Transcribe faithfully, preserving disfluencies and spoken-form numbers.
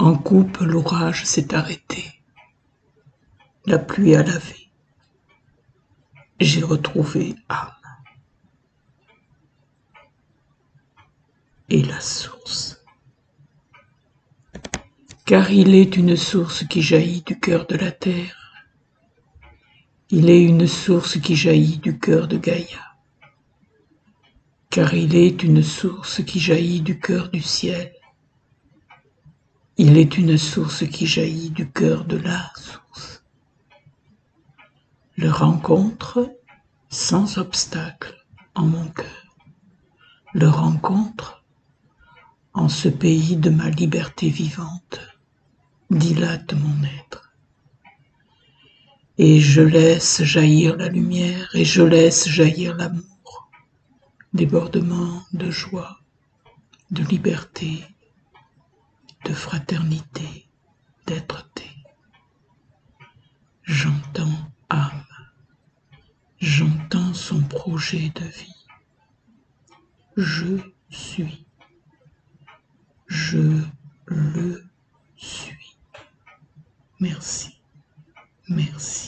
En coupe, l'orage s'est arrêté, la pluie a lavé, j'ai retrouvé âme. Et la source. Car il est une source qui jaillit du cœur de la terre. Il est une source qui jaillit du cœur de Gaïa. Car il est une source qui jaillit du cœur du ciel. Il est une source qui jaillit du cœur de la source. Le rencontre sans obstacle en mon cœur. Le rencontre en ce pays de ma liberté vivante dilate mon être. Et je laisse jaillir la lumière, et je laisse jaillir l'amour, débordement de joie, de liberté, de fraternité, d'être-té. J'entends âme, j'entends son projet de vie. Je suis, je le suis. Merci, merci.